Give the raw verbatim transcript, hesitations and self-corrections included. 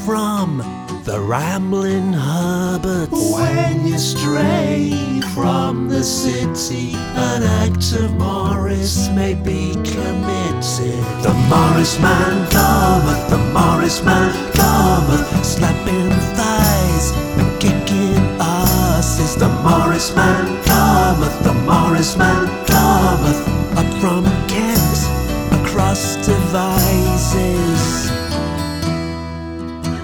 from the rambling Herbert. When you stray from the city, an act of Morris may be committed. The Morris man cometh, the Morris man cometh, slapping thighs and kicking asses. The Morris man cometh, the Morris man cometh.